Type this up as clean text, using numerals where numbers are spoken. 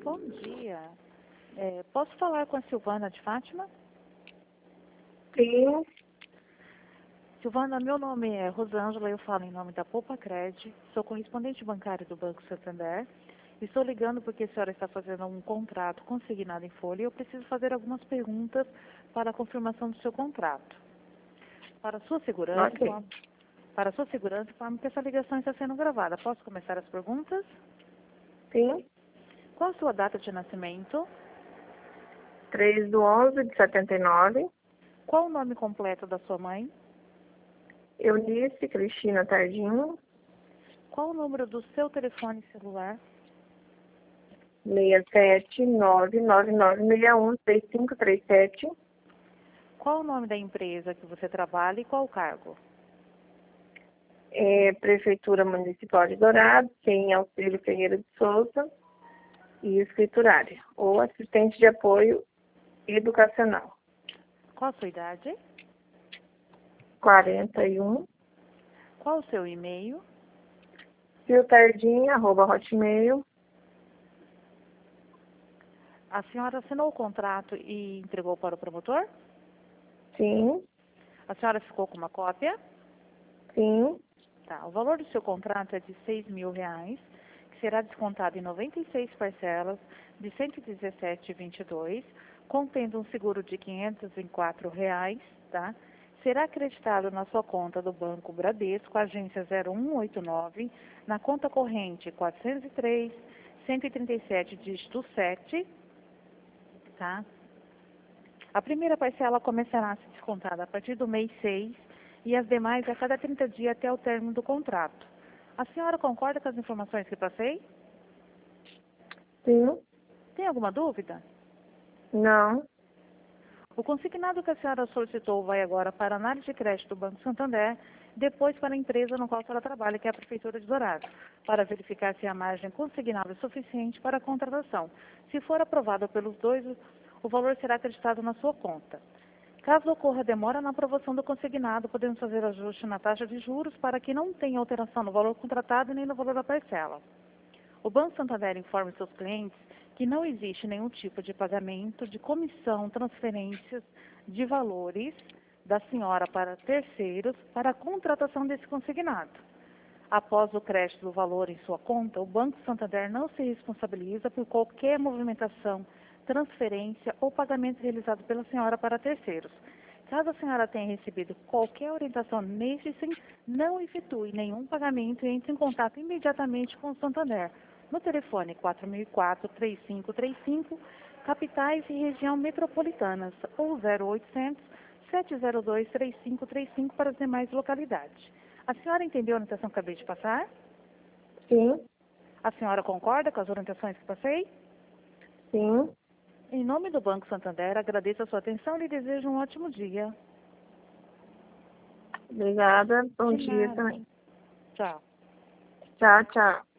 Bom dia. Posso falar com a Silvana de Fátima? Sim, Silvana, meu nome é Rosângela, eu falo em nome da Poupa Cred, sou correspondente bancário do Banco Santander. Estou ligando porque a senhora está fazendo um contrato consignado em folha e eu preciso fazer algumas perguntas para a confirmação do seu contrato. Para sua segurança, ok. informo que essa ligação está sendo gravada. Posso começar as perguntas? Sim, Qual a sua data de nascimento? 3/11/79. Qual o nome completo da sua mãe? Eunice Cristina Tardinho, Qual o número do seu telefone celular? 67999616537. Qual o nome da empresa que você trabalha e qual o cargo? Prefeitura Municipal de Dourados, tem Auxílio Ferreira de Souza e escriturária, ou assistente de apoio educacional. Qual a sua idade? 41, Qual o seu e-mail? fiotardinho@hotmail. A senhora assinou o contrato e entregou para o promotor? Sim, A senhora ficou com uma cópia? sim, Tá. O valor do seu contrato é de R$ 6.000, que será descontado em 96 parcelas de R$ 117,22, contendo um seguro de R$ 504, tá? Será acreditado na sua conta do Banco Bradesco, agência 0189, na conta corrente 403, 137, dígito 7, tá? A primeira parcela começará a ser descontada a partir do mês 6 e as demais a cada 30 dias até o término do contrato. A senhora concorda com as informações que passei? sim, Tem alguma dúvida? não, O consignado que a senhora solicitou vai agora para a análise de crédito do Banco Santander, depois para a empresa no qual a senhora trabalha, que é a Prefeitura de Dourados, para verificar se a margem consignada é suficiente para a contratação. Se for aprovada pelos dois, o valor será acreditado na sua conta. Caso ocorra demora na aprovação do consignado, podemos fazer ajuste na taxa de juros para que não tenha alteração no valor contratado nem no valor da parcela. O Banco Santander informa seus clientes que não existe nenhum tipo de pagamento de comissão, transferências de valores da senhora para terceiros para a contratação desse consignado. Após o crédito do valor em sua conta, o Banco Santander não se responsabiliza por qualquer movimentação, transferência ou pagamento realizado pela senhora para terceiros. Caso a senhora tenha recebido qualquer orientação neste sentido, não efetue nenhum pagamento e entre em contato imediatamente com o Santander no telefone 4004-3535, capitais e região metropolitanas, ou 0800 702 3535 para as demais localidades. A senhora entendeu a orientação que acabei de passar? sim, A senhora concorda com as orientações que passei? sim. Em nome do Banco Santander, agradeço a sua atenção e lhe desejo um ótimo dia. Obrigada. Bom De dia nada. também. Tchau. Tchau, tchau.